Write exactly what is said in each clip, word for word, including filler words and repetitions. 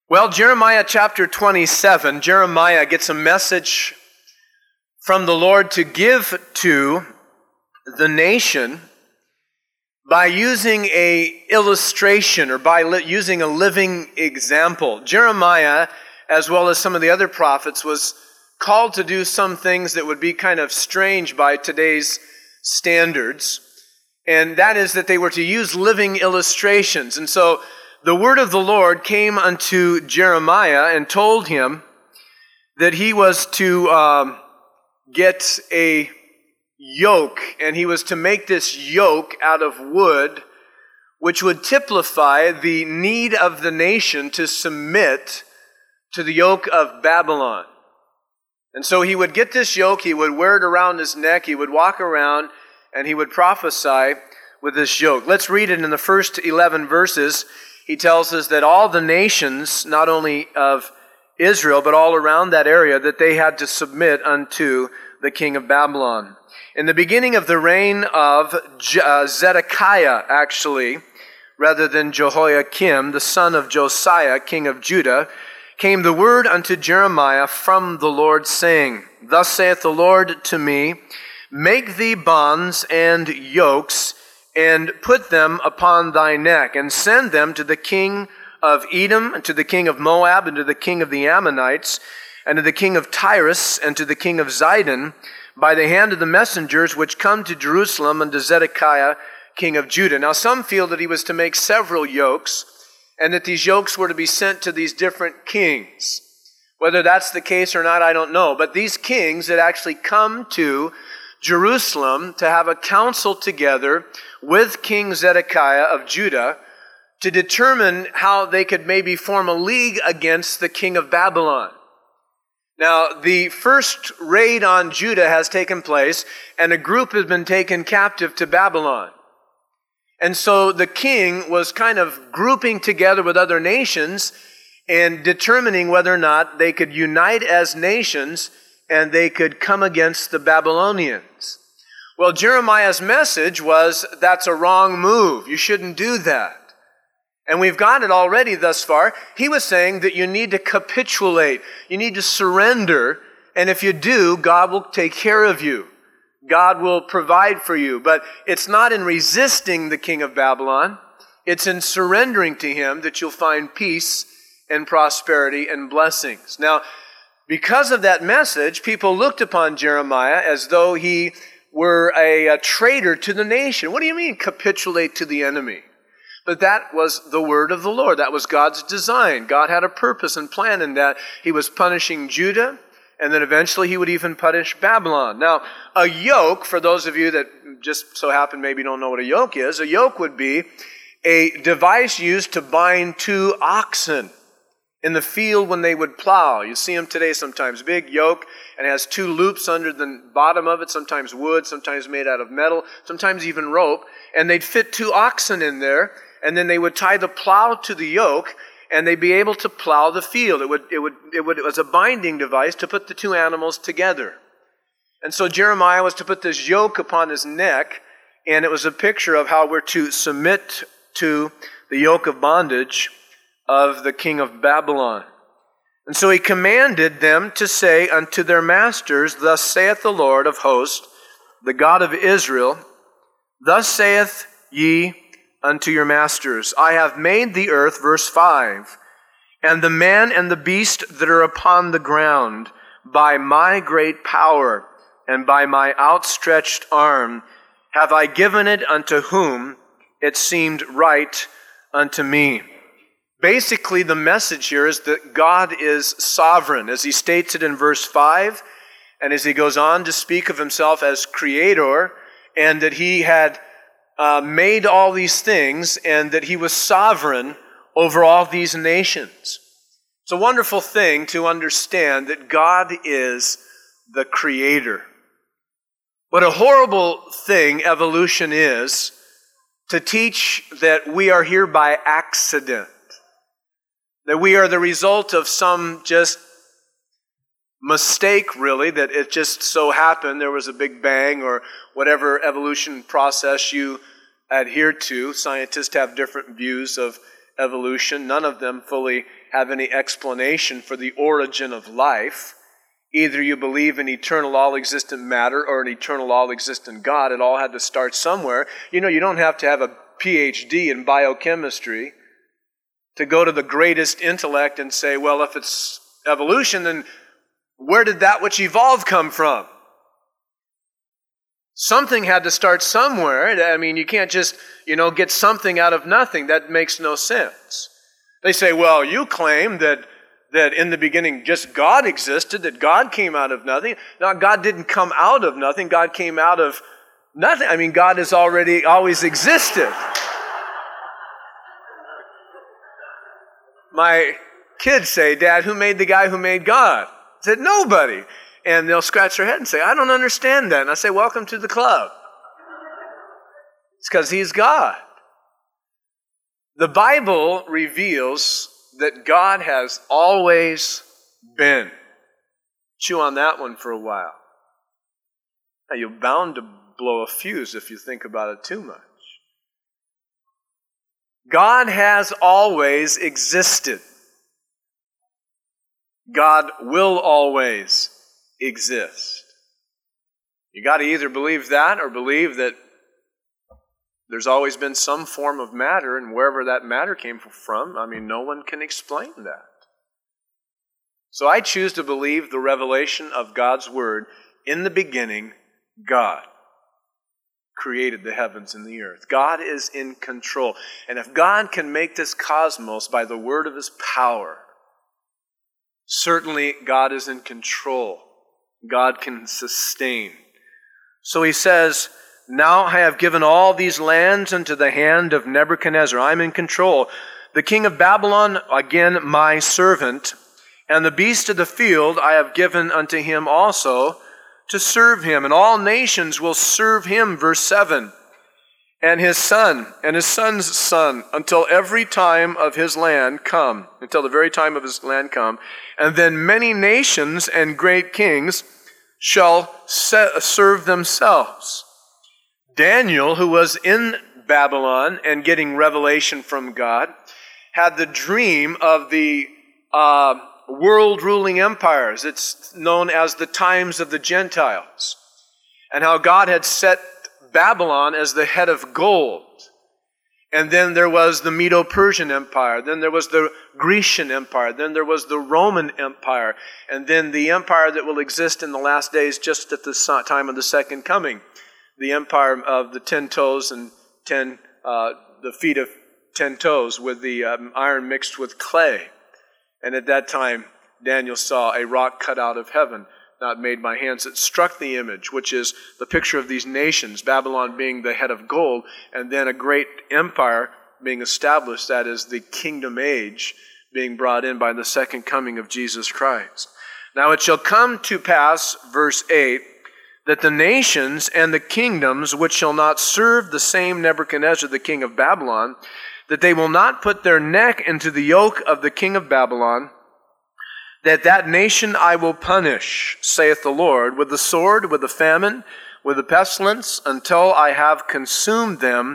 Well, Jeremiah chapter twenty-seven, Jeremiah gets a message from the Lord to give to the nation by using a illustration or by li- using a living example. Jeremiah, as well as some of the other prophets, was called to do some things that would be kind of strange by today's standards, and that is that they were to use living illustrations. And so the word of the Lord came unto Jeremiah and told him that he was to um, get a yoke, and he was to make this yoke out of wood, which would typify the need of the nation to submit to the yoke of Babylon. And so he would get this yoke, he would wear it around his neck, he would walk around, and he would prophesy with this yoke. Let's read it in the first eleven verses. He tells us that all the nations, not only of Israel, but all around that area, that they had to submit unto the king of Babylon. In the beginning of the reign of Je- uh, Zedekiah, actually, rather than Jehoiakim, the son of Josiah, king of Judah, came the word unto Jeremiah from the Lord, saying, Thus saith the Lord to me, Make thee bonds and yokes, and put them upon thy neck, and send them to the king of Edom, and to the king of Moab, and to the king of the Ammonites, and to the king of Tyrus, and to the king of Zidon, by the hand of the messengers which come to Jerusalem unto Zedekiah, king of Judah. Now some feel that he was to make several yokes, and that these yokes were to be sent to these different kings. Whether that's the case or not, I don't know. But these kings that actually come to Jerusalem to have a council together with King Zedekiah of Judah to determine how they could maybe form a league against the king of Babylon. Now, the first raid on Judah has taken place, and a group has been taken captive to Babylon. And so the king was kind of grouping together with other nations and determining whether or not they could unite as nations and they could come against the Babylonians. Well, Jeremiah's message was, that's a wrong move. You shouldn't do that. And we've got it already thus far. He was saying that you need to capitulate. You need to surrender. And if you do, God will take care of you. God will provide for you. But it's not in resisting the king of Babylon. It's in surrendering to him that you'll find peace and prosperity and blessings. Now, because of that message, people looked upon Jeremiah as though he were a, a traitor to the nation. What do you mean, capitulate to the enemy? But that was the word of the Lord. That was God's design. God had a purpose and plan in that. He was punishing Judah, and then eventually he would even punish Babylon. Now, a yoke, for those of you that just so happen maybe don't know what a yoke is, a yoke would be a device used to bind two oxen in the field when they would plow. You see them today sometimes. Big yoke, and it has two loops under the bottom of it, sometimes wood, sometimes made out of metal, sometimes even rope. And they'd fit two oxen in there, and then they would tie the plow to the yoke, and they'd be able to plow the field. It would, it would, it would, it was a binding device to put the two animals together. And so Jeremiah was to put this yoke upon his neck, and it was a picture of how we're to submit to the yoke of bondage of the king of Babylon. And so he commanded them to say unto their masters, Thus saith the Lord of hosts, the God of Israel, Thus saith ye unto your masters, I have made the earth, verse five, and the man and the beast that are upon the ground, by my great power and by my outstretched arm have I given it unto whom it seemed right unto me. Basically, the message here is that God is sovereign, as he states it in verse five, and as he goes on to speak of himself as creator, and that he had uh, made all these things, and that he was sovereign over all these nations. It's a wonderful thing to understand that God is the creator. What a horrible thing evolution is to teach that we are here by accident. That we are the result of some just mistake, really, that it just so happened there was a big bang or whatever evolution process you adhere to. Scientists have different views of evolution. None of them fully have any explanation for the origin of life. Either you believe in eternal all-existent matter or an eternal all-existent God. It all had to start somewhere. You know, you don't have to have a P H D in biochemistry to go to the greatest intellect and say, well, if it's evolution, then where did that which evolved come from? Something had to start somewhere. I mean, you can't just, you know, get something out of nothing. That makes no sense. They say, well, you claim that that in the beginning just God existed, that God came out of nothing. No, God didn't come out of nothing. God came out of nothing. I mean, God has already always existed. My kids say, Dad, who made the guy who made God? I said, nobody. And they'll scratch their head and say, I don't understand that. And I say, welcome to the club. It's because He's God. The Bible reveals that God has always been. Chew on that one for a while. Now, you're bound to blow a fuse if you think about it too much. God has always existed. God will always exist. You got to either believe that or believe that there's always been some form of matter, and wherever that matter came from, I mean, no one can explain that. So I choose to believe the revelation of God's Word. In the beginning, God created the heavens and the earth. God is in control. And if God can make this cosmos by the word of His power, certainly God is in control. God can sustain. So He says, now I have given all these lands into the hand of Nebuchadnezzar. I'm in control. The king of Babylon, again, my servant, and the beast of the field I have given unto him also to serve him. And all nations will serve him, verse seven, and his son, and his son's son, until every time of his land come, until the very time of his land come. And then many nations and great kings shall serve themselves. Daniel, who was in Babylon and getting revelation from God, had the dream of the uh, world-ruling empires. It's known as the times of the Gentiles, and how God had set Babylon as the head of gold. And then there was the Medo-Persian Empire. Then there was the Grecian Empire. Then there was the Roman Empire. And then the empire that will exist in the last days just at the time of the second coming. The empire of the ten toes and ten, uh, the feet of ten toes with the um, iron mixed with clay. And at that time, Daniel saw a rock cut out of heaven, not made by hands, that struck the image, which is the picture of these nations, Babylon being the head of gold, and then a great empire being established, that is the kingdom age, being brought in by the second coming of Jesus Christ. Now it shall come to pass, verse eight, that the nations and the kingdoms which shall not serve the same Nebuchadnezzar, the king of Babylon, that they will not put their neck into the yoke of the king of Babylon, that that nation I will punish, saith the Lord, with the sword, with the famine, with the pestilence, until I have consumed them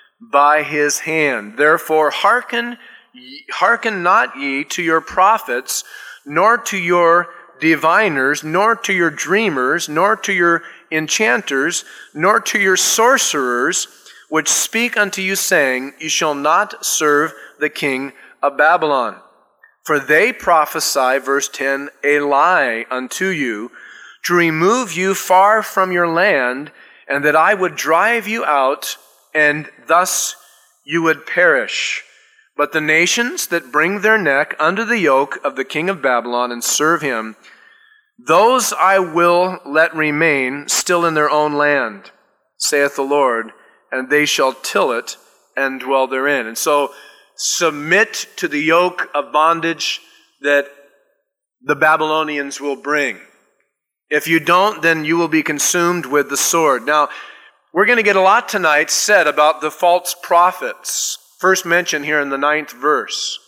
by his hand. Therefore hearken, hearken not ye to your prophets, nor to your diviners, nor to your dreamers, nor to your enchanters, nor to your sorcerers, which speak unto you, saying, you shall not serve the king of Babylon. For they prophesy, verse ten, a lie unto you, to remove you far from your land, and that I would drive you out, and thus you would perish. But the nations that bring their neck under the yoke of the king of Babylon and serve him, those I will let remain still in their own land, saith the Lord, and they shall till it and dwell therein. And so submit to the yoke of bondage that the Babylonians will bring. If you don't, then you will be consumed with the sword. Now, we're going to get a lot tonight said about the false prophets. First mentioned here in the ninth verse.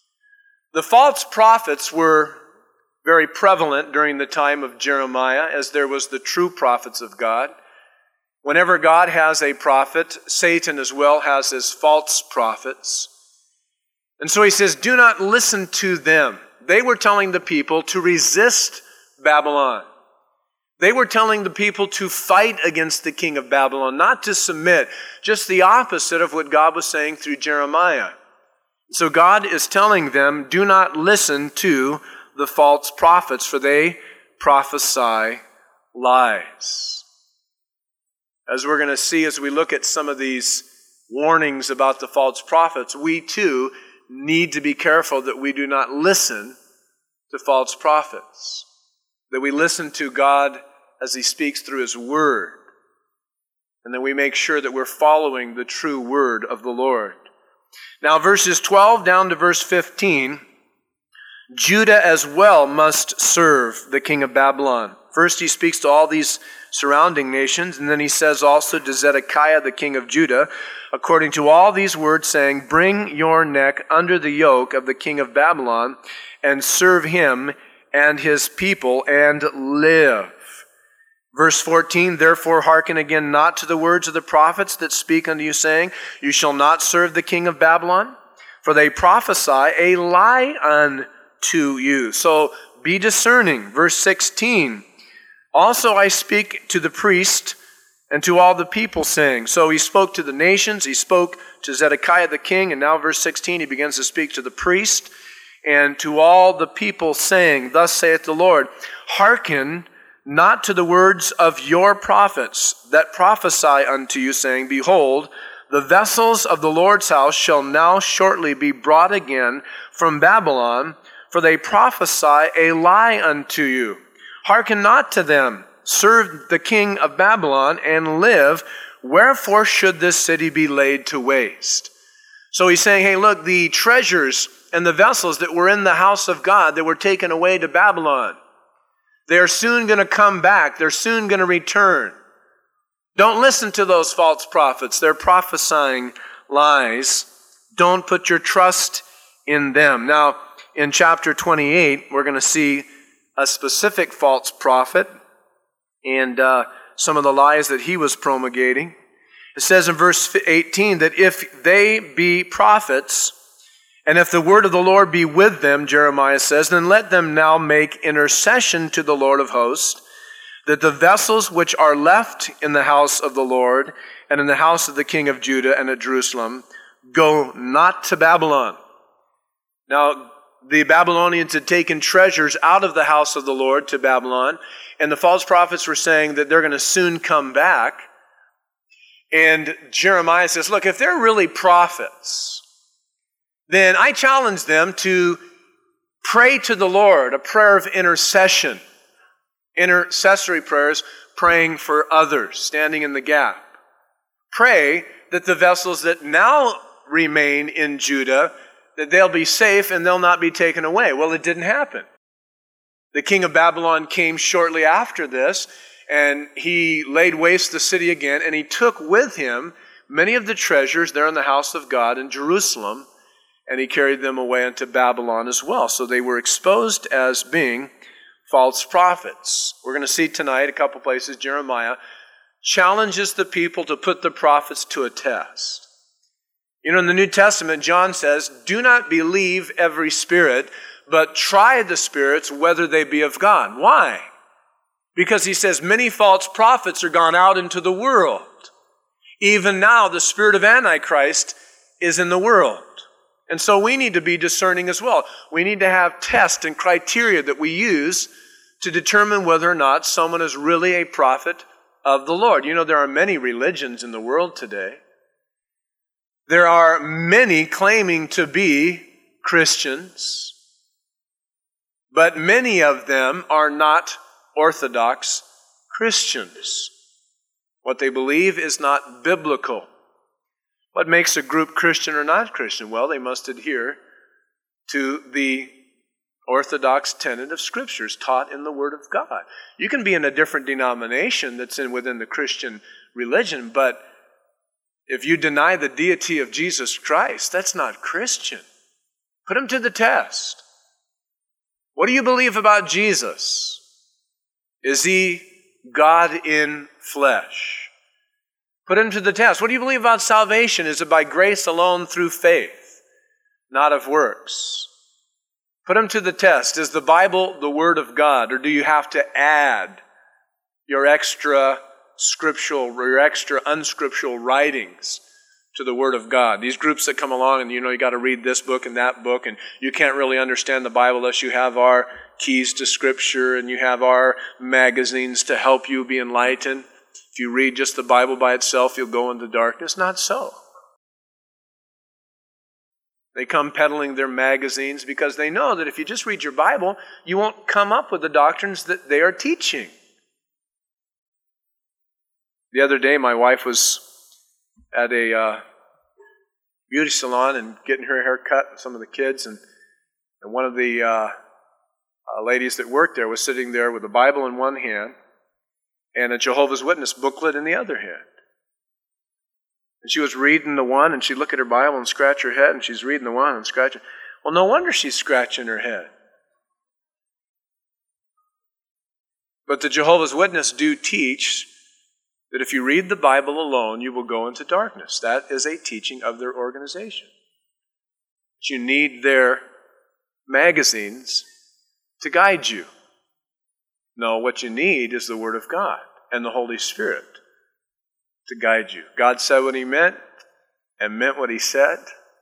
The false prophets were very prevalent during the time of Jeremiah, as there was the true prophets of God. Whenever God has a prophet, Satan as well has his false prophets. And so he says, do not listen to them. They were telling the people to resist Babylon. They were telling the people to fight against the king of Babylon, not to submit, just the opposite of what God was saying through Jeremiah. So God is telling them, do not listen to the false prophets, for they prophesy lies. As we're going to see as we look at some of these warnings about the false prophets, we too need to be careful that we do not listen to false prophets, that we listen to God as He speaks through His Word, and that we make sure that we're following the true Word of the Lord. Now, verses twelve down to verse fifteen, Judah as well must serve the king of Babylon. First, he speaks to all these surrounding nations, and then he says also to Zedekiah, the king of Judah, according to all these words, saying, bring your neck under the yoke of the king of Babylon, and serve him and his people, and live. Verse fourteen, therefore hearken again not to the words of the prophets that speak unto you, saying, you shall not serve the king of Babylon, for they prophesy a lie unto you. So be discerning. Verse sixteen, also I speak to the priest and to all the people, saying. So he spoke to the nations, he spoke to Zedekiah the king, and now verse sixteen, he begins to speak to the priest and to all the people, saying, thus saith the Lord, hearken not to the words of your prophets that prophesy unto you, saying, behold, the vessels of the Lord's house shall now shortly be brought again from Babylon, for they prophesy a lie unto you. Hearken not to them. Serve the king of Babylon and live. Wherefore should this city be laid to waste? So he's saying, hey, look, the treasures and the vessels that were in the house of God that were taken away to Babylon, they're soon going to come back. They're soon going to return. Don't listen to those false prophets. They're prophesying lies. Don't put your trust in them. Now, in chapter twenty-eight, we're going to see a specific false prophet and uh, some of the lies that he was promulgating. It says in verse eighteen that if they be prophets, and if the word of the Lord be with them, Jeremiah says, then let them now make intercession to the Lord of hosts, that the vessels which are left in the house of the Lord and in the house of the king of Judah and at Jerusalem go not to Babylon. Now, the Babylonians had taken treasures out of the house of the Lord to Babylon, and the false prophets were saying that they're going to soon come back. And Jeremiah says, look, if they're really prophets, then I challenge them to pray to the Lord, a prayer of intercession, intercessory prayers, praying for others, standing in the gap. Pray that the vessels that now remain in Judah, that they'll be safe and they'll not be taken away. Well, it didn't happen. The king of Babylon came shortly after this, and he laid waste the city again, and he took with him many of the treasures there in the house of God in Jerusalem, and he carried them away into Babylon as well. So they were exposed as being false prophets. We're going to see tonight a couple places Jeremiah challenges the people to put the prophets to a test. You know, in the New Testament, John says, do not believe every spirit, but try the spirits whether they be of God. Why? Because he says many false prophets are gone out into the world. Even now, the spirit of Antichrist is in the world. And so we need to be discerning as well. We need to have tests and criteria that we use to determine whether or not someone is really a prophet of the Lord. You know, there are many religions in the world today. There are many claiming to be Christians, but many of them are not Orthodox Christians. What they believe is not biblical. What makes a group Christian or not Christian? Well, they must adhere to the orthodox tenet of Scriptures taught in the Word of God. You can be in a different denomination that's in within the Christian religion, but if you deny the deity of Jesus Christ, that's not Christian. Put him to the test. What do you believe about Jesus? Is he God in flesh? Put him to the test. What do you believe about salvation? Is it by grace alone through faith? not of works. Put them to the test. Is the Bible the Word of God, or do you have to add your extra scriptural, or your extra unscriptural writings to the Word of God? These groups that come along and, you know, you got to read this book and that book, and you can't really understand the Bible unless you have our keys to Scripture and you have our magazines to help you be enlightened. If you read just the Bible by itself, you'll go into darkness. Not so. They come peddling their magazines because they know that if you just read your Bible, you won't come up with the doctrines that they are teaching. The other day, my wife was at a uh, beauty salon and getting her hair cut with some of the kids, and, and one of the uh, uh, ladies that worked there was sitting there with a Bible in one hand and a Jehovah's Witness booklet in the other hand. And she was reading the one, and she'd look at her Bible and scratch her head, and she's reading the one and scratching. Well, no wonder she's scratching her head. But the Jehovah's Witness do teach that if you read the Bible alone, you will go into darkness. That is a teaching of their organization. But you need their magazines to guide you. No, what you need is the Word of God and the Holy Spirit to guide you. God said what He meant and meant what He said,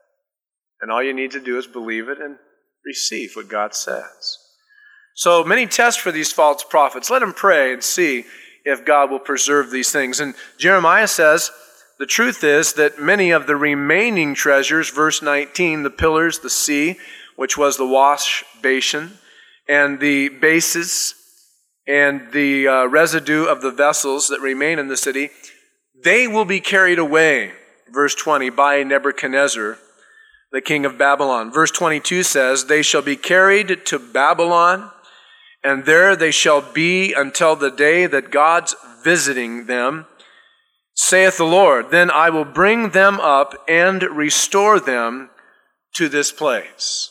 and all you need to do is believe it and receive what God says. So many tests for these false prophets. Let them pray and see if God will preserve these things. And Jeremiah says, the truth is that many of the remaining treasures, verse nineteen, the pillars, the sea, which was the wash basin, and the bases, and the uh, residue of the vessels that remain in the city, they will be carried away, verse twenty, by Nebuchadnezzar, the king of Babylon. Verse twenty-two says, they shall be carried to Babylon, and there they shall be until the day that God's visiting them, saith the Lord. Then I will bring them up and restore them to this place.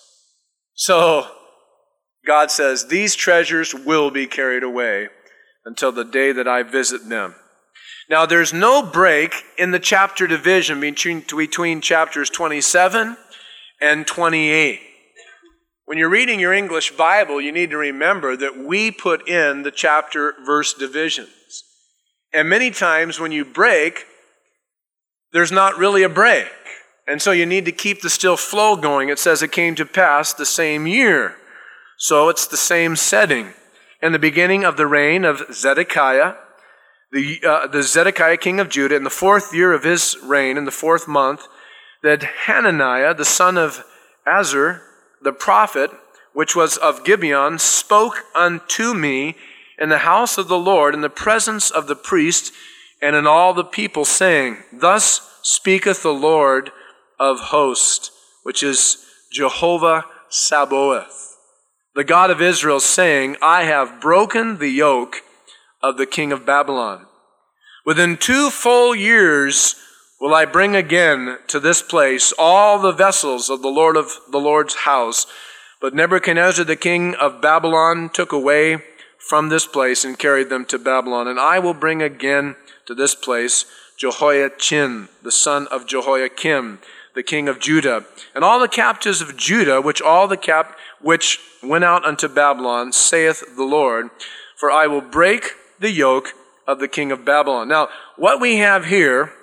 So God says, these treasures will be carried away until the day that I visit them. Now, there's no break in the chapter division between, between chapters twenty-seven and twenty-eight. When you're reading your English Bible, you need to remember that we put in the chapter verse divisions. And many times when you break, there's not really a break. And so you need to keep the still flow going. It says it came to pass the same year. So it's the same setting. In the beginning of the reign of Zedekiah, The, uh, the Zedekiah king of Judah, in the fourth year of his reign, in the fourth month, that Hananiah, the son of Azur, the prophet, which was of Gibeon, spoke unto me in the house of the Lord, in the presence of the priest, and in all the people, saying, thus speaketh the Lord of hosts, which is Jehovah Sabaoth, the God of Israel, saying, I have broken the yoke of the king of Babylon. Within two full years will I bring again to this place all the vessels of the Lord of the Lord's house. But Nebuchadnezzar the king of Babylon took away from this place and carried them to Babylon. And I will bring again to this place Jehoiachin, the son of Jehoiakim, the king of Judah, and all the captives of Judah, which all the cap which went out unto Babylon, saith the Lord, for I will break the yoke of the king of Babylon. Now, what we have here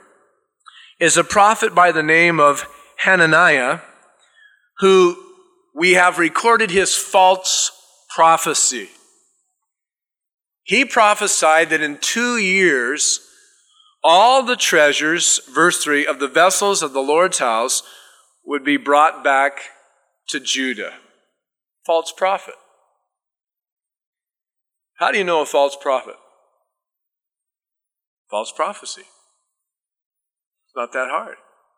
is a prophet by the name of Hananiah, who we have recorded his false prophecy. He prophesied that in two years, all the treasures, verse three, of the vessels of the Lord's house would be brought back to Judah. False prophet. How do you know a false prophet? False prophecy. It's not that hard.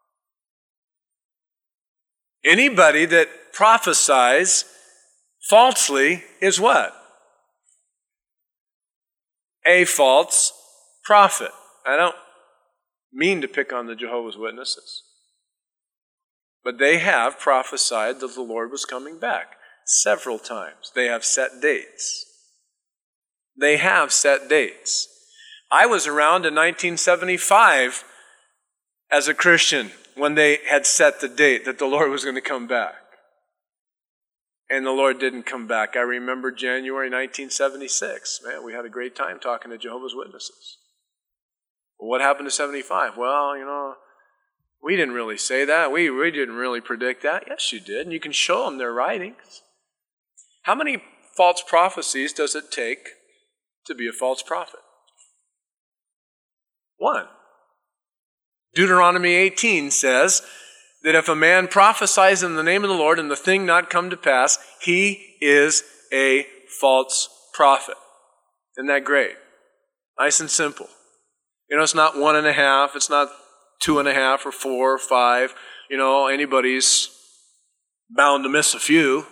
Anybody that prophesies falsely is what? A false prophet. I don't mean to pick on the Jehovah's Witnesses, but they have prophesied that the Lord was coming back several times. They have set dates. They have set dates. I was around in nineteen seventy-five as a Christian, when they had set the date that the Lord was going to come back. And the Lord didn't come back. I remember January nineteen seventy-six. Man, we had a great time talking to Jehovah's Witnesses. Well, what happened to seventy-five? Well, you know, we didn't really say that. We, we didn't really predict that. Yes, you did. And you can show them their writings. How many false prophecies does it take to be a false prophet? One. Deuteronomy eighteen says that if a man prophesies in the name of the Lord and the thing not come to pass, he is a false prophet. Isn't that great? Nice and simple. You know, it's not one and a half, it's not two and a half or four or five. You know, anybody's bound to miss a few.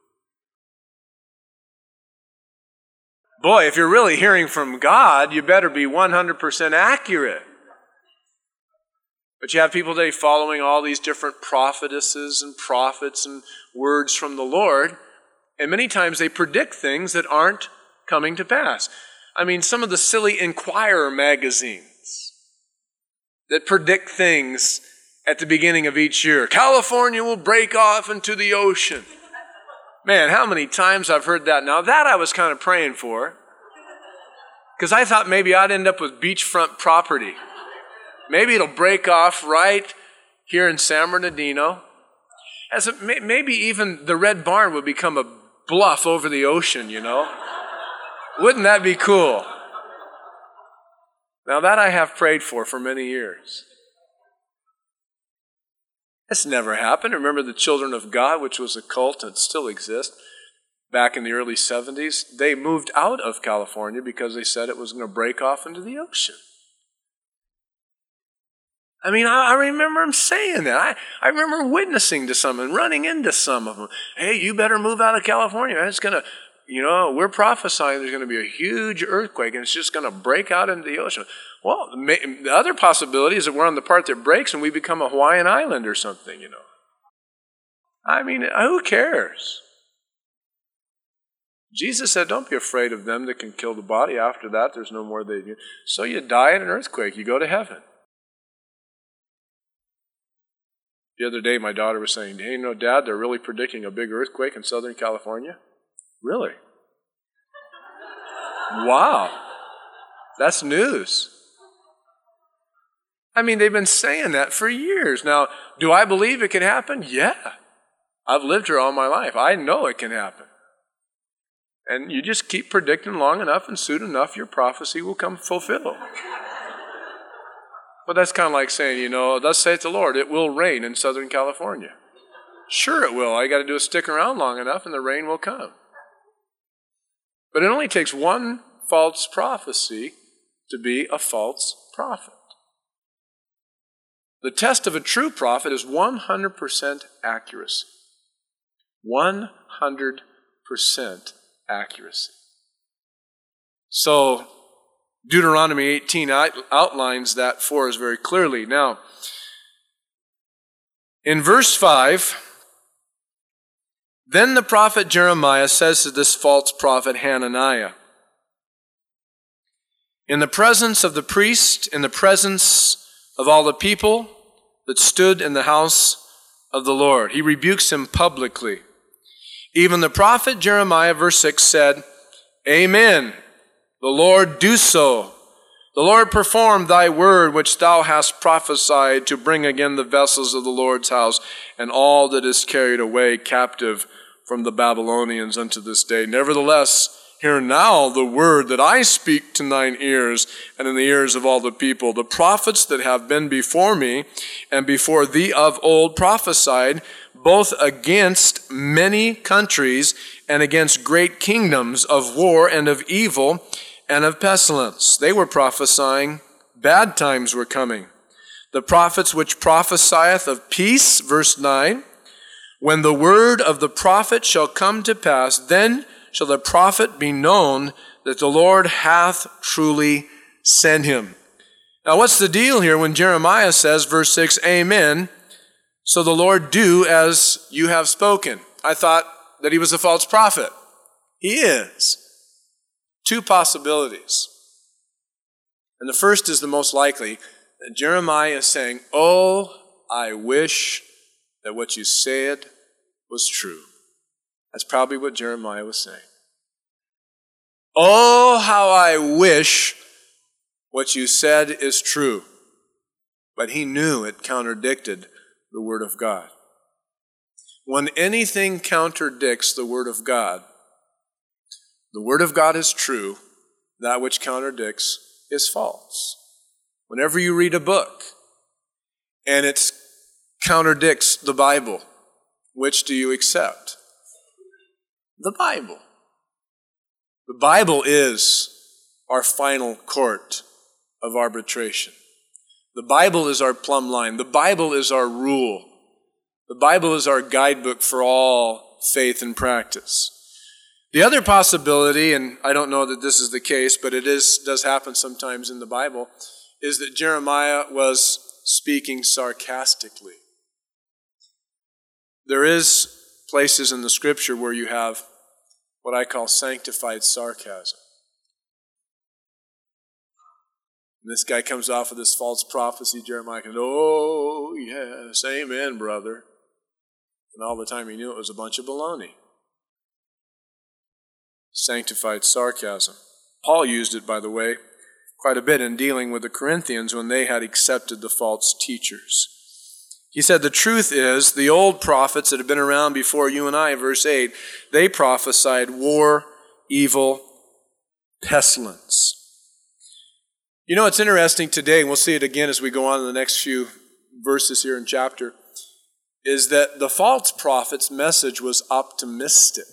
Boy, if you're really hearing from God, you better be one hundred percent accurate. But you have people today following all these different prophetesses and prophets and words from the Lord, and many times they predict things that aren't coming to pass. I mean, some of the silly Inquirer magazines that predict things at the beginning of each year. California will break off into the ocean. Man, how many times I've heard that. Now, that I was kind of praying for, because I thought maybe I'd end up with beachfront property. Maybe it'll break off right here in San Bernardino. As a, maybe even the Red Barn would become a bluff over the ocean, you know. Wouldn't that be cool? Now that I have prayed for for many years. It's never happened. Remember the Children of God, which was a cult and still exists, back in the early seventies. They moved out of California because they said it was going to break off into the ocean. I mean, I, I remember them saying that. I, I remember witnessing to some and running into some of them. Hey, you better move out of California. It's going to, you know, we're prophesying there's going to be a huge earthquake and it's just going to break out into the ocean. Well, the other possibility is that we're on the part that breaks and we become a Hawaiian island or something, you know. I mean, who cares? Jesus said, don't be afraid of them that can kill the body. After that, there's no more they do. So you die in an earthquake, you go to heaven. The other day, my daughter was saying, hey, you know, Dad, they're really predicting a big earthquake in Southern California? Really? Wow. That's news. I mean, they've been saying that for years. Now, do I believe it can happen? Yeah. I've lived here all my life. I know it can happen. And you just keep predicting long enough, and soon enough, your prophecy will come fulfilled. But that's kind of like saying, you know, thus saith the Lord, it will rain in Southern California. Sure it will. All you got to do is stick around long enough and the rain will come. But it only takes one false prophecy to be a false prophet. The test of a true prophet is one hundred percent accuracy. one hundred percent accuracy. So, Deuteronomy eighteen outlines that for us very clearly. Now, in verse five, then the prophet Jeremiah says to this false prophet Hananiah, in the presence of the priest, in the presence of all the people that stood in the house of the Lord, he rebukes him publicly. Even the prophet Jeremiah, verse six, said, Amen. The Lord do so. The Lord perform thy word which thou hast prophesied to bring again the vessels of the Lord's house and all that is carried away captive from the Babylonians unto this day. Nevertheless, hear now the word that I speak to thine ears and in the ears of all the people. The prophets that have been before me and before thee of old prophesied both against many countries and against great kingdoms of war and of evil and of pestilence. They were prophesying bad times were coming. The prophets which prophesieth of peace, verse nine, when the word of the prophet shall come to pass, then shall the prophet be known that the Lord hath truly sent him. Now what's the deal here when Jeremiah says, verse six, Amen, so the Lord do as you have spoken? I thought that he was a false prophet. He is. Two possibilities. And the first is the most likely, that Jeremiah is saying, oh, I wish that what you said was true. That's probably what Jeremiah was saying. Oh, how I wish what you said is true. But he knew it contradicted the Word of God. When anything contradicts the Word of God, the Word of God is true. That which contradicts is false. Whenever you read a book and it contradicts the Bible, which do you accept? The Bible. The Bible is our final court of arbitration. The Bible is our plumb line. The Bible is our rule. The Bible is our guidebook for all faith and practice. The other possibility, and I don't know that this is the case, but it is does happen sometimes in the Bible, is that Jeremiah was speaking sarcastically. There is places in the Scripture where you have what I call sanctified sarcasm. And this guy comes off with this false prophecy. Jeremiah goes, oh, yes, amen, brother. And all the time he knew it was a bunch of baloney. Sanctified sarcasm. Paul used it, by the way, quite a bit in dealing with the Corinthians when they had accepted the false teachers. He said, the truth is, the old prophets that have been around before you and I, verse eight, they prophesied war, evil, pestilence. You know, it's interesting today, and we'll see it again as we go on in the next few verses here in chapter, is that the false prophet's message was optimistic.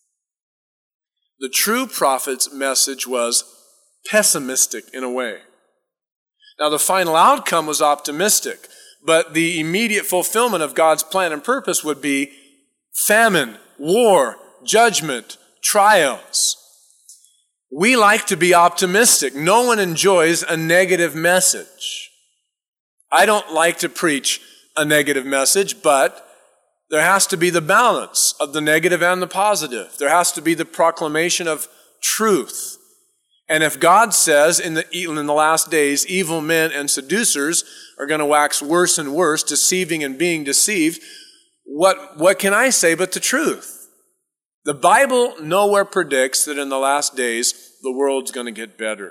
The true prophet's message was pessimistic in a way. Now, the final outcome was optimistic, but the immediate fulfillment of God's plan and purpose would be famine, war, judgment, trials. We like to be optimistic. No one enjoys a negative message. I don't like to preach a negative message, but there has to be the balance of the negative and the positive. There has to be the proclamation of truth. And if God says in the, in the last days, evil men and seducers are going to wax worse and worse, deceiving and being deceived, what, what can I say but the truth? The Bible nowhere predicts that in the last days the world's going to get better.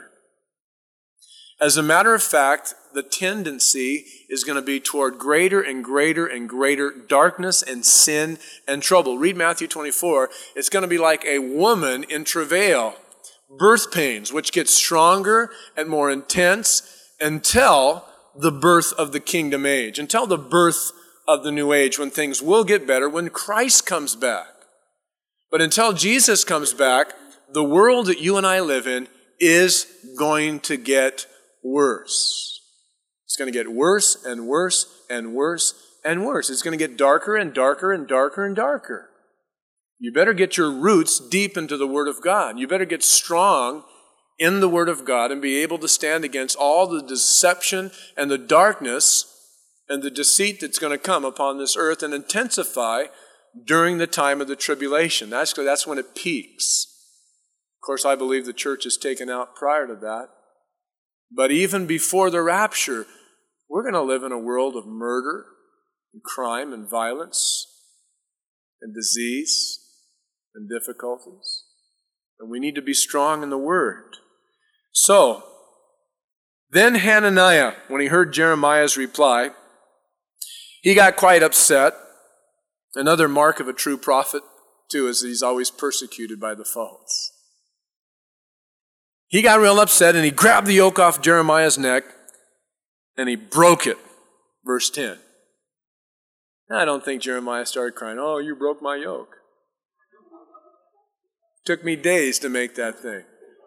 As a matter of fact, the tendency is going to be toward greater and greater and greater darkness and sin and trouble. Read Matthew twenty-four. It's going to be like a woman in travail, birth pains, which get stronger and more intense until the birth of the kingdom age, until the birth of the new age, when things will get better, when Christ comes back. But until Jesus comes back, the world that you and I live in is going to get worse. It's going to get worse and worse and worse and worse. It's going to get darker and darker and darker and darker. You better get your roots deep into the Word of God. You better get strong in the Word of God and be able to stand against all the deception and the darkness and the deceit that's going to come upon this earth and intensify during the time of the tribulation. That's, that's when it peaks. Of course, I believe the church is taken out prior to that. But even before the rapture, we're going to live in a world of murder and crime and violence and disease and difficulties. And we need to be strong in the Word. So, then Hananiah, when he heard Jeremiah's reply, he got quite upset. Another mark of a true prophet, too, is that he's always persecuted by the false. He got real upset and he grabbed the yoke off Jeremiah's neck and he broke it. Verse ten. Now, I don't think Jeremiah started crying, oh, you broke my yoke. Took me days to make that thing.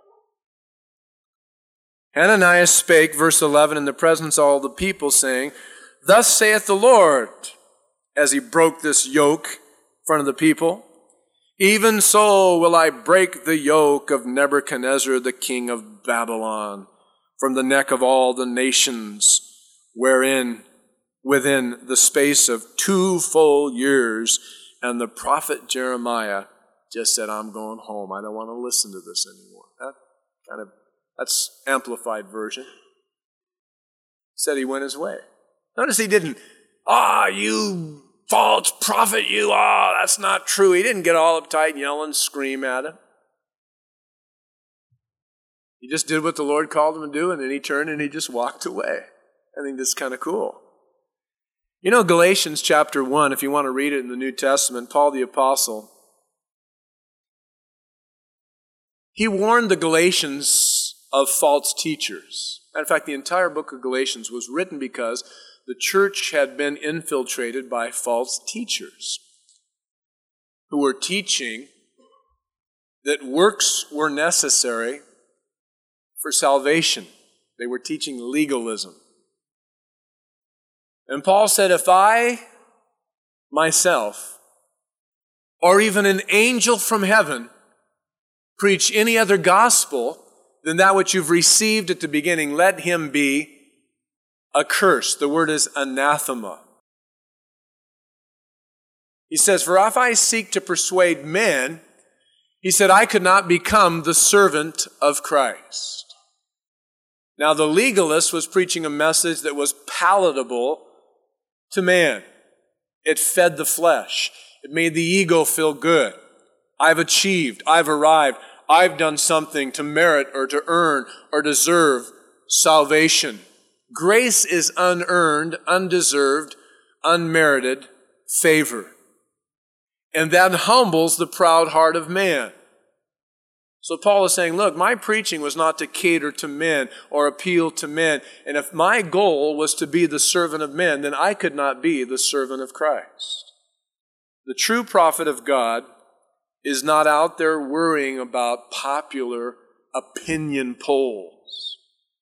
Hananiah spake, verse eleven, in the presence of all the people, saying, thus saith the Lord, as he broke this yoke in front of the people, even so will I break the yoke of Nebuchadnezzar, the king of Babylon, from the neck of all the nations, wherein within the space of two full years. And the prophet Jeremiah just said, I'm going home. I don't want to listen to this anymore. That kind of, that's amplified version. Said he went his way. Notice he didn't, ah, you false prophet, you, ah, that's not true. He didn't get all uptight, yell and scream at him. He just did what the Lord called him to do, and then he turned and he just walked away. I think that's kind of cool. You know, Galatians chapter one, if you want to read it in the New Testament, Paul the Apostle, he warned the Galatians of false teachers. In fact, the entire book of Galatians was written because the church had been infiltrated by false teachers who were teaching that works were necessary for salvation. They were teaching legalism. And Paul said, if I, myself, or even an angel from heaven, preach any other gospel than that which you've received at the beginning, let him be accursed. The word is anathema. He says, for if I seek to persuade men, he said, I could not become the servant of Christ. Now, the legalist was preaching a message that was palatable to man. It fed the flesh. It made the ego feel good. I've achieved. I've arrived. I've done something to merit or to earn or deserve salvation. Grace is unearned, undeserved, unmerited favor. And that humbles the proud heart of man. So Paul is saying, look, my preaching was not to cater to men or appeal to men. And if my goal was to be the servant of men, then I could not be the servant of Christ. The true prophet of God is not out there worrying about popular opinion polls.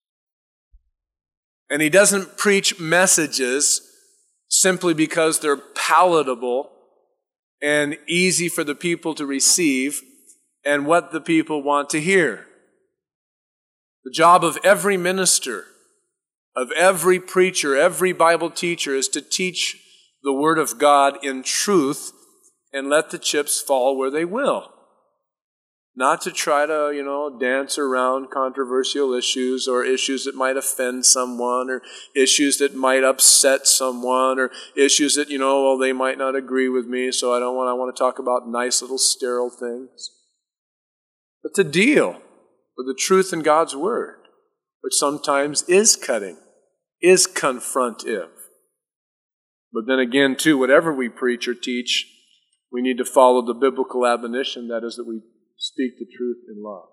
And he doesn't preach messages simply because they're palatable and easy for the people to receive and what the people want to hear. The job of every minister, of every preacher, every Bible teacher is to teach the Word of God in truth and let the chips fall where they will. Not to try to, you know, dance around controversial issues or issues that might offend someone or issues that might upset someone or issues that, you know, well, they might not agree with me, so I don't want, I want to talk about nice little sterile things. But to deal with the truth in God's Word, which sometimes is cutting, is confrontive. But then again, too, whatever we preach or teach, we need to follow the biblical admonition, that is, that we speak the truth in love.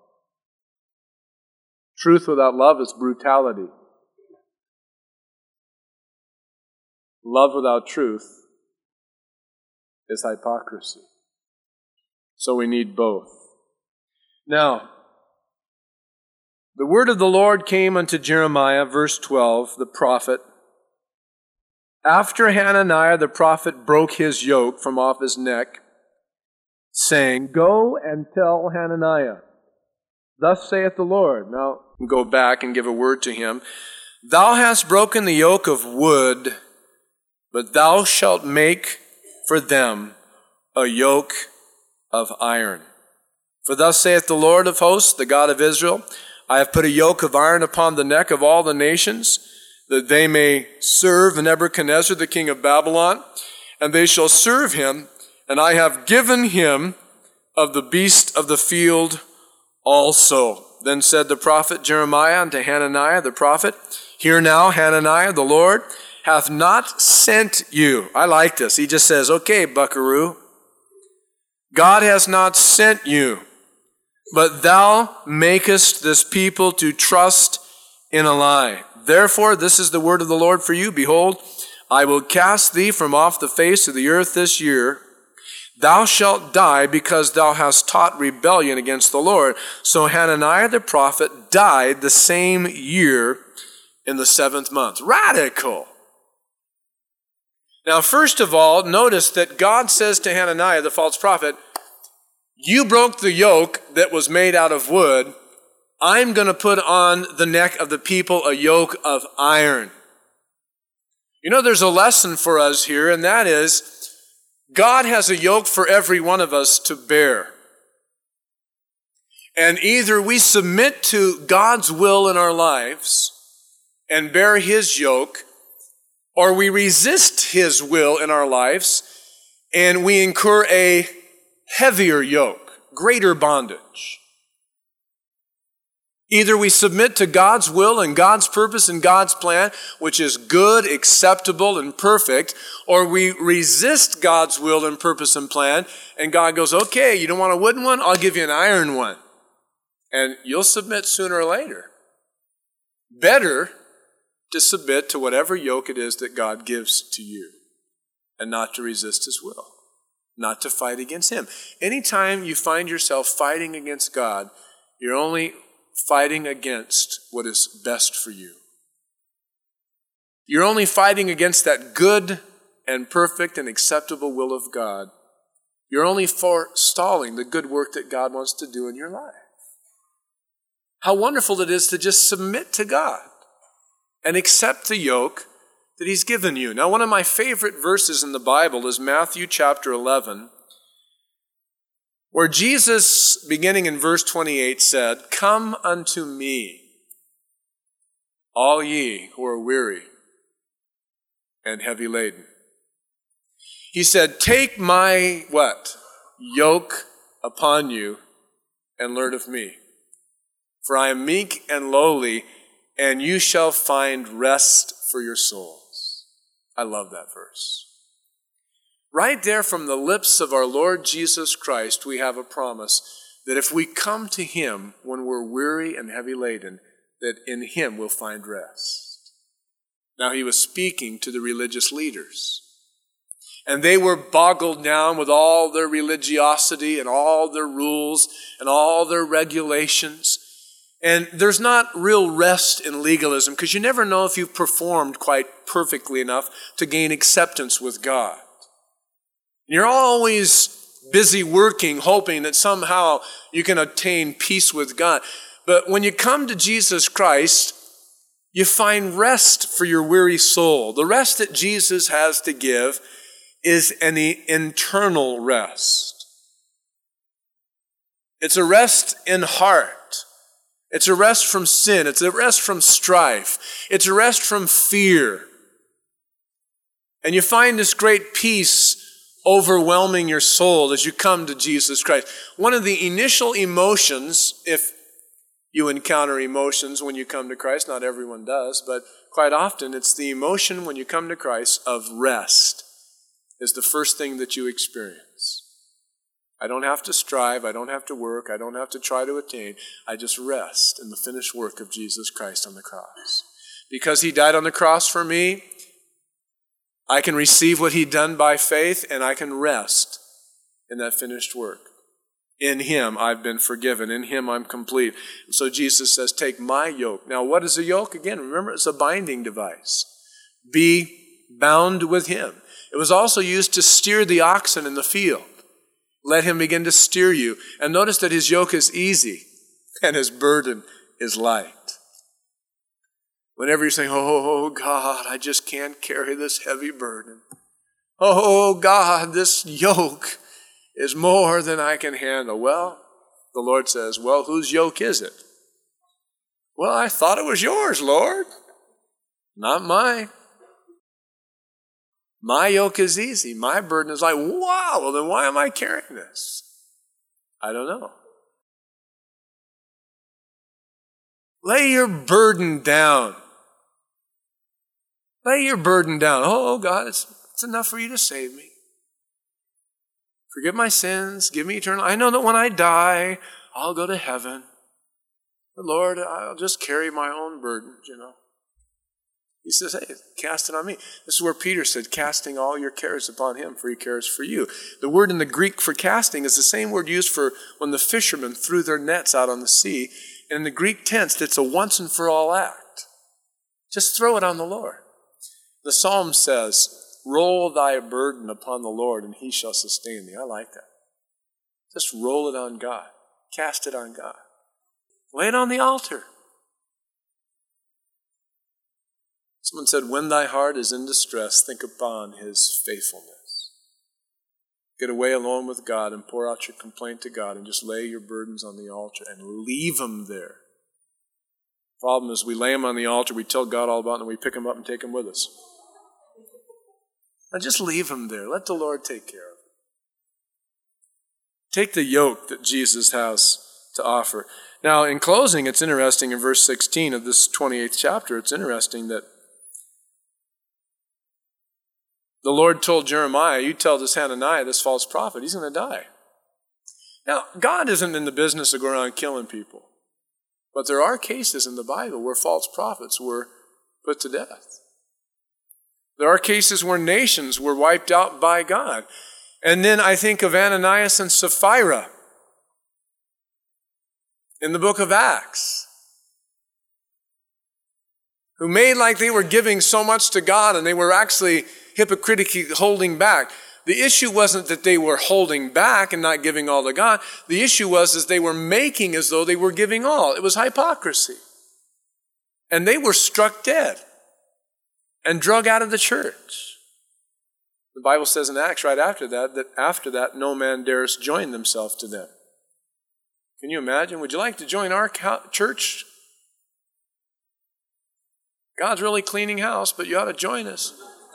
Truth without love is brutality. Love without truth is hypocrisy. So we need both. Now, the word of the Lord came unto Jeremiah, verse twelve, the prophet, after Hananiah the prophet broke his yoke from off his neck, saying, go and tell Hananiah, thus saith the Lord. Now, go back and give a word to him. Thou hast broken the yoke of wood, but thou shalt make for them a yoke of iron. For thus saith the Lord of hosts, the God of Israel, I have put a yoke of iron upon the neck of all the nations, that they may serve Nebuchadnezzar, the king of Babylon, and they shall serve him, and I have given him of the beast of the field also. Then said the prophet Jeremiah unto Hananiah the prophet, hear now, Hananiah, the Lord hath not sent you. I like this. He just says, okay, buckaroo. God has not sent you, but thou makest this people to trust in a lie. Therefore, this is the word of the Lord for you. Behold, I will cast thee from off the face of the earth this year. Thou shalt die because thou hast taught rebellion against the Lord. So Hananiah the prophet died the same year in the seventh month. Radical. Now, first of all, notice that God says to Hananiah, the false prophet, you broke the yoke that was made out of wood. I'm going to put on the neck of the people a yoke of iron. You know, there's a lesson for us here, and that is, God has a yoke for every one of us to bear. And either we submit to God's will in our lives and bear His yoke, or we resist his will in our lives and we incur a heavier yoke, greater bondage. Either we submit to God's will and God's purpose and God's plan, which is good, acceptable, and perfect, or we resist God's will and purpose and plan, and God goes, okay, you don't want a wooden one? I'll give you an iron one. And you'll submit sooner or later. Better to submit to whatever yoke it is that God gives to you, and not to resist his will, not to fight against him. Anytime you find yourself fighting against God, you're only fighting against what is best for you. You're only fighting against that good and perfect and acceptable will of God. You're only forestalling the good work that God wants to do in your life. How wonderful it is to just submit to God and accept the yoke that he's given you. Now, one of my favorite verses in the Bible is Matthew chapter eleven, where Jesus, beginning in verse twenty-eight, said, "Come unto me, all ye who are weary and heavy laden." He said, "Take my," what? "Yoke upon you and learn of me. For I am meek and lowly, and you shall find rest for your souls." I love that verse. Right there from the lips of our Lord Jesus Christ, we have a promise that if we come to him when we're weary and heavy laden, that in him we'll find rest. Now, he was speaking to the religious leaders, and they were boggled down with all their religiosity and all their rules and all their regulations. And there's not real rest in legalism, because you never know if you've performed quite perfectly enough to gain acceptance with God. You're always busy working, hoping that somehow you can attain peace with God. But when you come to Jesus Christ, you find rest for your weary soul. The rest that Jesus has to give is an internal rest. It's a rest in heart. It's a rest from sin. It's a rest from strife. It's a rest from fear. And you find this great peace overwhelming your soul as you come to Jesus Christ. One of the initial emotions, if you encounter emotions when you come to Christ, not everyone does, but quite often it's the emotion when you come to Christ of rest is the first thing that you experience. I don't have to strive, I don't have to work, I don't have to try to attain. I just rest in the finished work of Jesus Christ on the cross. Because he died on the cross for me, I can receive what he'd done by faith, and I can rest in that finished work. In him I've been forgiven. In him I'm complete. And so Jesus says, take my yoke. Now, what is a yoke? Again, remember, it's a binding device. Be bound with him. It was also used to steer the oxen in the field. Let him begin to steer you. And notice that his yoke is easy and his burden is light. Whenever you're saying, oh, God, I just can't carry this heavy burden. Oh, God, this yoke is more than I can handle. Well, the Lord says, well, whose yoke is it? Well, I thought it was yours, Lord. Not mine. My yoke is easy. My burden is light. Wow, well, then why am I carrying this? I don't know. Lay your burden down. Lay your burden down. Oh, God, it's, it's enough for you to save me. Forgive my sins. Give me eternal. I know that when I die, I'll go to heaven. But Lord, I'll just carry my own burden, you know. He says, hey, cast it on me. This is where Peter said, casting all your cares upon him, for he cares for you. The word in the Greek for casting is the same word used for when the fishermen threw their nets out on the sea. And in the Greek tense, it's a once and for all act. Just throw it on the Lord. The Psalm says, roll thy burden upon the Lord, and he shall sustain thee. I like that. Just roll it on God. Cast it on God. Lay it on the altar. Someone said, when thy heart is in distress, think upon his faithfulness. Get away alone with God and pour out your complaint to God and just lay your burdens on the altar and leave them there. Problem is, we lay them on the altar, we tell God all about them, and we pick them up and take them with us. Now just leave them there. Let the Lord take care of it. Take the yoke that Jesus has to offer. Now, in closing, it's interesting in verse sixteen of this twenty-eighth chapter, it's interesting that the Lord told Jeremiah, you tell this Hananiah, this false prophet, he's going to die. Now, God isn't in the business of going around killing people. But there are cases in the Bible where false prophets were put to death. There are cases where nations were wiped out by God. And then I think of Ananias and Sapphira in the book of Acts, who made like they were giving so much to God and they were actually hypocritically holding back. The issue wasn't that they were holding back and not giving all to God. The issue was that they were making as though they were giving all. It was hypocrisy. And they were struck dead and drug out of the church. The Bible says in Acts right after that, that after that no man dares join themselves to them. Can you imagine? Would you like to join our church? God's really cleaning house, but you ought to join us.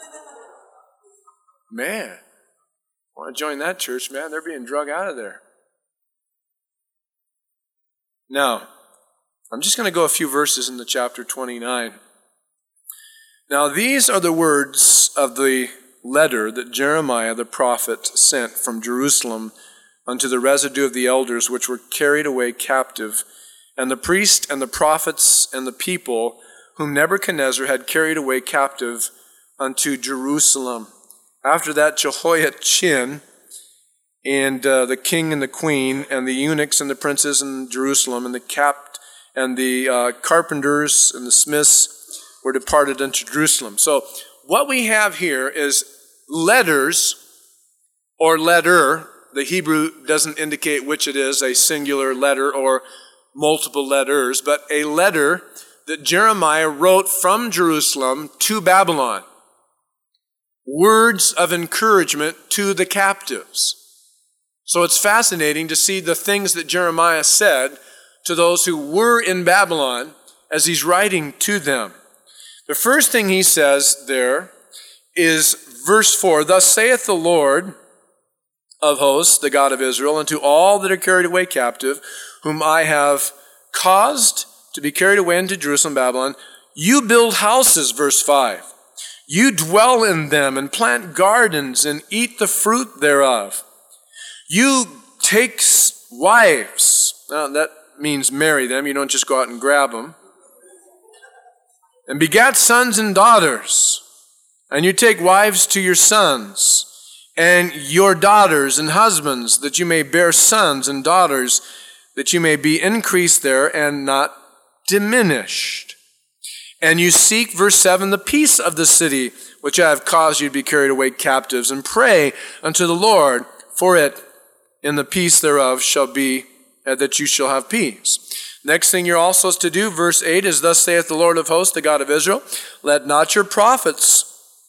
Man, I want to join that church, man. They're being drug out of there. Now, I'm just going to go a few verses into chapter twenty-nine. Now, these are the words of the letter that Jeremiah the prophet sent from Jerusalem unto the residue of the elders which were carried away captive, and the priests and the prophets and the people whom Nebuchadnezzar had carried away captive unto Jerusalem. After that, Jehoiachin and uh, the king and the queen and the eunuchs and the princes in Jerusalem and the cap and the uh, carpenters and the smiths were departed unto Jerusalem. So what we have here is letters or letter. The Hebrew doesn't indicate which it is, a singular letter or multiple letters, but a letter that Jeremiah wrote from Jerusalem to Babylon. Words of encouragement to the captives. So it's fascinating to see the things that Jeremiah said to those who were in Babylon as he's writing to them. The first thing he says there is verse four, Thus saith the Lord of hosts, the God of Israel, unto all that are carried away captive, whom I have caused to be carried away into Jerusalem, Babylon, you build houses, verse five. You dwell in them and plant gardens and eat the fruit thereof. You take wives. Now that means marry them. You don't just go out and grab them. And begat sons and daughters. And you take wives to your sons and your daughters and husbands, that you may bear sons and daughters, that you may be increased there and not diminished. And you seek, verse seven, the peace of the city, which I have caused you to be carried away captives, and pray unto the Lord, for it in the peace thereof shall be uh, that you shall have peace. Next thing you're also to do, verse eight, is thus saith the Lord of hosts, the God of Israel, let not your prophets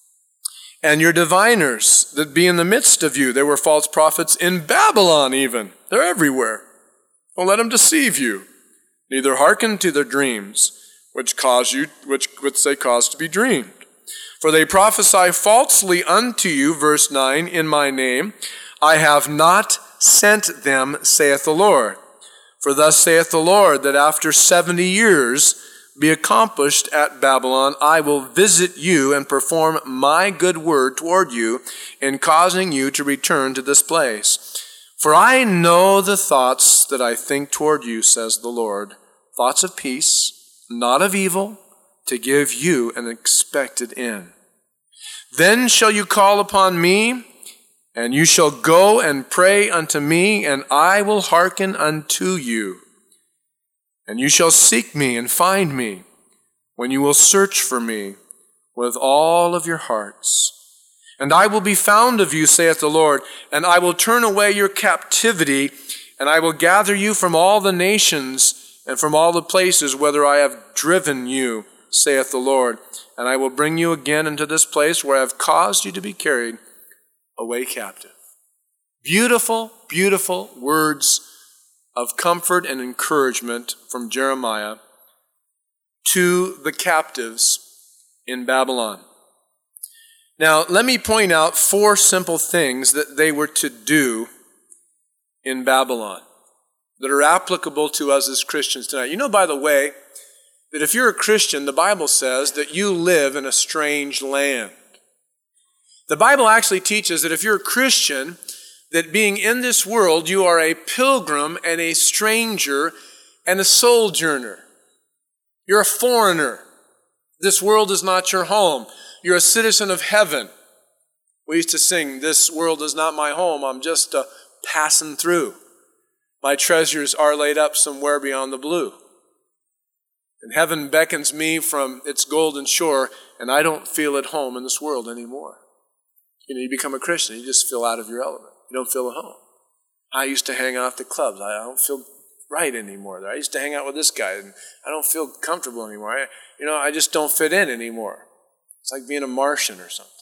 and your diviners that be in the midst of you, there were false prophets in Babylon even, they're everywhere. Don't let them deceive you, neither hearken to their dreams, which cause you, which, which they cause to be dreamed. For they prophesy falsely unto you, verse nine, in my name. I have not sent them, saith the Lord. For thus saith the Lord, that after seventy years be accomplished at Babylon, I will visit you and perform my good word toward you in causing you to return to this place. For I know the thoughts that I think toward you, says the Lord, thoughts of peace, not of evil, to give you an expected end. Then shall you call upon me, and you shall go and pray unto me, and I will hearken unto you. And you shall seek me and find me, when you will search for me with all of your hearts. And I will be found of you, saith the Lord, and I will turn away your captivity, and I will gather you from all the nations and from all the places whither I have driven you, saith the Lord. And I will bring you again into this place where I have caused you to be carried away captive. Beautiful, beautiful words of comfort and encouragement from Jeremiah to the captives in Babylon. Now, let me point out four simple things that they were to do in Babylon that are applicable to us as Christians tonight. You know, by the way, that if you're a Christian, the Bible says that you live in a strange land. The Bible actually teaches that if you're a Christian, that being in this world, you are a pilgrim and a stranger and a sojourner. You're a foreigner. This world is not your home. You're a citizen of heaven. We used to sing, "This world is not my home. I'm just uh, passing through. My treasures are laid up somewhere beyond the blue. And heaven beckons me from its golden shore, and I don't feel at home in this world anymore." You know, you become a Christian, you just feel out of your element. You don't feel at home. I used to hang out at the clubs. I don't feel right anymore there. I used to hang out with this guy, and I don't feel comfortable anymore. I, you know, I just don't fit in anymore. It's like being a Martian or something.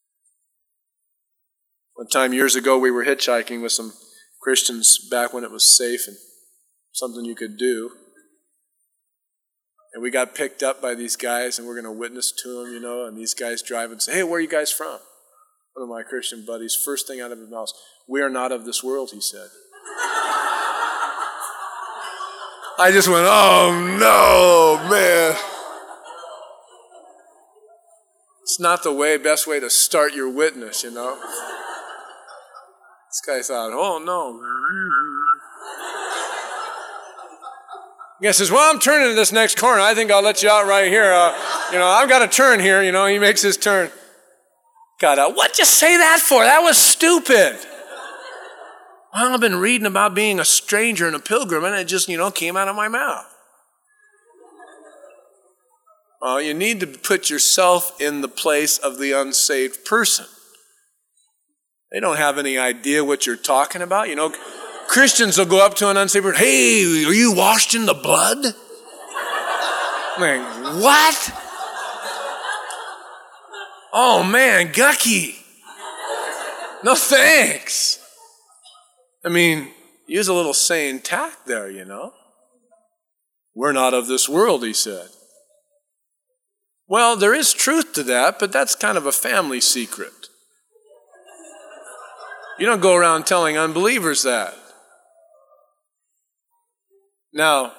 One time years ago, we were hitchhiking with some Christians back when it was safe and something you could do. And we got picked up by these guys, and we're going to witness to them, you know, and these guys drive and say, "Hey, where are you guys from?" One of my Christian buddies, first thing out of his mouth, "We are not of this world," he said. I just went, "Oh no, man." It's not the way, best way to start your witness, you know. This guy thought, "Oh no." The guy says, "Well, I'm turning to this next corner. I think I'll let you out right here. Uh, you know, I've got to turn here." You know, he makes his turn. Got out. "What'd you say that for? That was stupid." "Well, I've been reading about being a stranger and a pilgrim, and it just, you know, came out of my mouth." Well, you need to put yourself in the place of the unsaved person. They don't have any idea what you're talking about. You know, Christians will go up to an unsaved person, "Hey, are you washed in the blood?" I'm like, "What? Oh man, Gucky. No thanks." I mean, use a little sane tact there, you know. "We're not of this world," he said. Well, there is truth to that, but that's kind of a family secret. You don't go around telling unbelievers that. Now,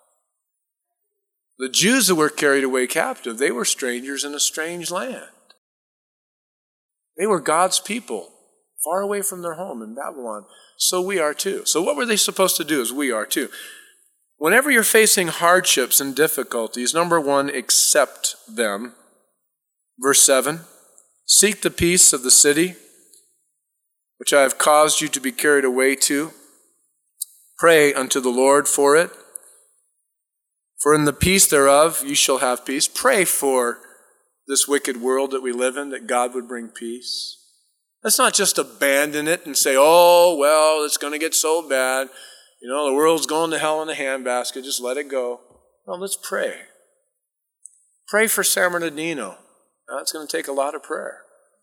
the Jews that were carried away captive, they were strangers in a strange land. They were God's people, far away from their home in Babylon. So we are too. So what were they supposed to do as we are too? Whenever you're facing hardships and difficulties, number one, accept them. Verse seven, "Seek the peace of the city, which I have caused you to be carried away to. Pray unto the Lord for it. For in the peace thereof you shall have peace." Pray for this wicked world that we live in, that God would bring peace. Let's not just abandon it and say, "Oh, well, it's going to get so bad. You know, the world's going to hell in a handbasket. Just let it go." No, let's pray. Pray for San Bernardino. Now, it's going to take a lot of prayer.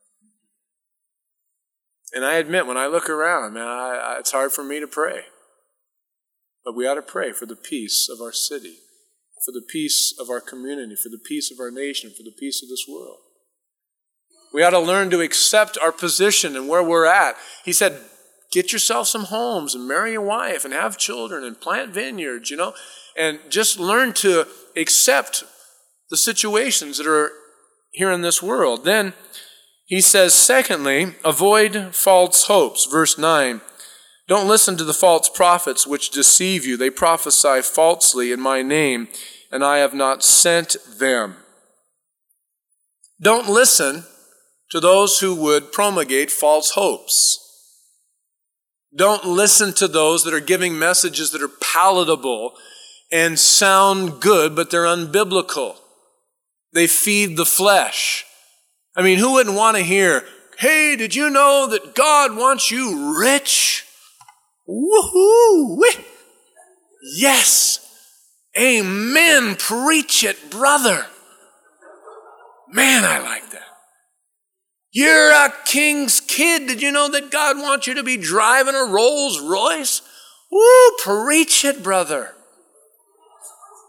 And I admit, when I look around, man, I, I, it's hard for me to pray. But we ought to pray for the peace of our city, for the peace of our community, for the peace of our nation, for the peace of this world. We ought to learn to accept our position and where we're at. He said, get yourself some homes and marry a wife and have children and plant vineyards, you know, and just learn to accept the situations that are here in this world. Then he says, secondly, avoid false hopes. Verse nine, don't listen to the false prophets which deceive you. They prophesy falsely in my name, and I have not sent them. Don't listen to those who would promulgate false hopes. Don't listen to those that are giving messages that are palatable and sound good, but they're unbiblical. They feed the flesh. I mean, who wouldn't want to hear, hey, did you know that God wants you rich? Woohoo! Yes! Amen! Preach it, brother! Man, I like that. You're a king's kid. Did you know that God wants you to be driving a Rolls Royce? Woo! Preach it, brother.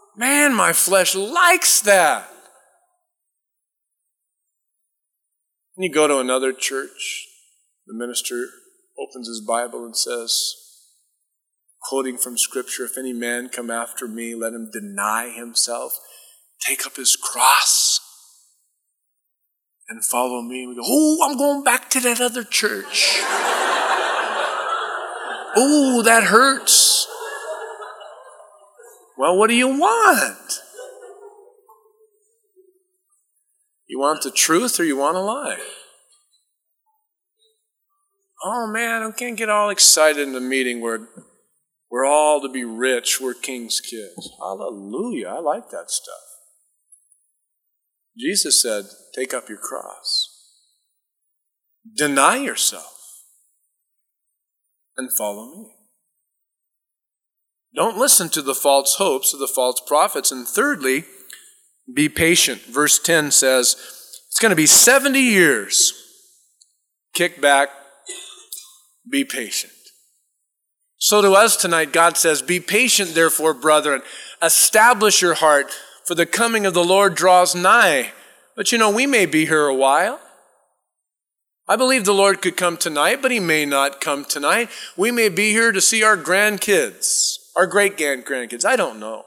Man, my flesh likes that. And you go to another church, the minister opens his Bible and says, quoting from Scripture, if any man come after me, let him deny himself, take up his cross, and follow me. We go, oh, I'm going back to that other church. Oh, that hurts. Well, what do you want? You want the truth or you want a lie? Oh man, I can't get all excited in a meeting where we're all to be rich, we're king's kids. Hallelujah, I like that stuff. Jesus said, take up your cross. Deny yourself and follow me. Don't listen to the false hopes of the false prophets. And thirdly, be patient. Verse ten says, it's going to be seventy years. Kick back, be patient. So to us tonight, God says, be patient, therefore, brethren. Establish your heart, for the coming of the Lord draws nigh. But you know, we may be here a while. I believe the Lord could come tonight, but he may not come tonight. We may be here to see our grandkids, our great-grandkids. I don't know.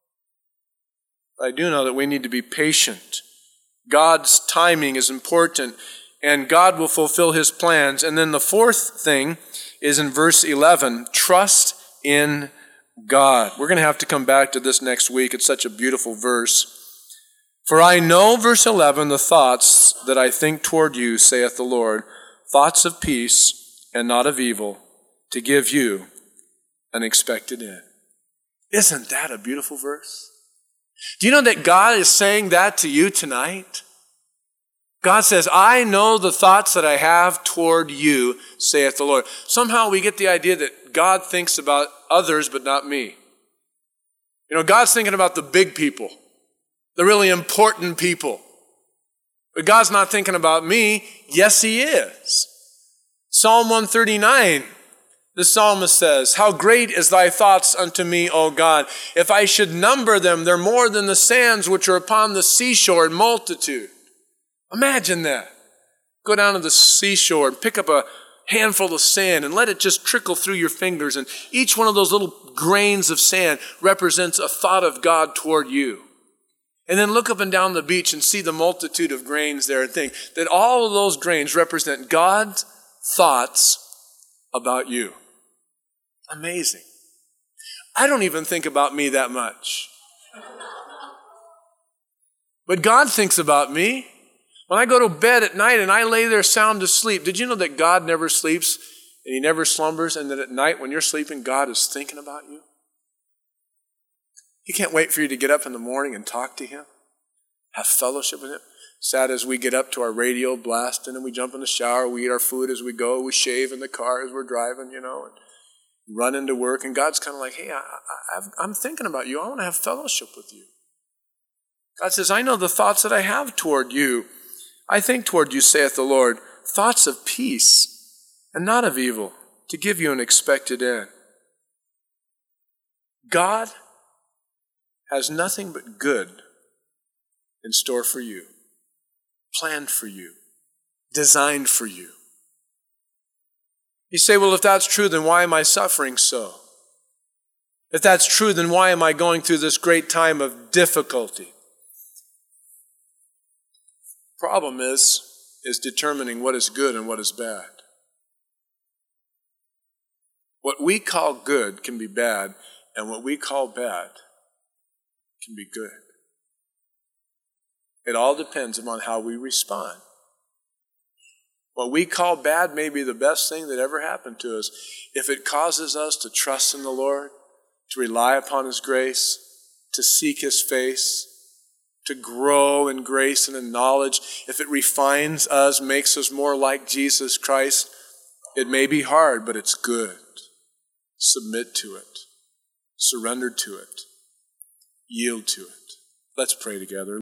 I do know that we need to be patient. God's timing is important, and God will fulfill his plans. And then the fourth thing is in verse eleven, trust in God. We're going to have to come back to this next week. It's such a beautiful verse. For I know, verse eleven, the thoughts that I think toward you, saith the Lord, thoughts of peace and not of evil, to give you an expected end. Isn't that a beautiful verse? Do you know that God is saying that to you tonight? God says, I know the thoughts that I have toward you, saith the Lord. Somehow we get the idea that God thinks about others, but not me. You know, God's thinking about the big people, the really important people. But God's not thinking about me. Yes, he is. Psalm one thirty-nine, the psalmist says, how great is thy thoughts unto me, O God. If I should number them, they're more than the sands which are upon the seashore in multitude. Imagine that. Go down to the seashore and pick up a handful of sand and let it just trickle through your fingers. And each one of those little grains of sand represents a thought of God toward you. And then look up and down the beach and see the multitude of grains there and think that all of those grains represent God's thoughts about you. Amazing. I don't even think about me that much. But God thinks about me. When I go to bed at night and I lay there sound asleep, did you know that God never sleeps and he never slumbers, and that at night when you're sleeping, God is thinking about you? He can't wait for you to get up in the morning and talk to him, have fellowship with him. Sad as we get up to our radio blast and then we jump in the shower, we eat our food as we go, we shave in the car as we're driving, you know, and run into work. And God's kind of like, hey, I, I, I'm thinking about you. I want to have fellowship with you. God says, I know the thoughts that I have toward you. I think toward you, saith the Lord, thoughts of peace and not of evil, to give you an expected end. God has nothing but good in store for you, planned for you, designed for you. You say, well, if that's true, then why am I suffering so? If that's true, then why am I going through this great time of difficulty? Problem is, is determining what is good and what is bad. What we call good can be bad, and what we call bad can be good. It all depends upon how we respond. What we call bad may be the best thing that ever happened to us. If it causes us to trust in the Lord, to rely upon his grace, to seek his face, to grow in grace and in knowledge, if it refines us, makes us more like Jesus Christ, it may be hard, but it's good. Submit to it. Surrender to it. Yield to it. Let's pray together.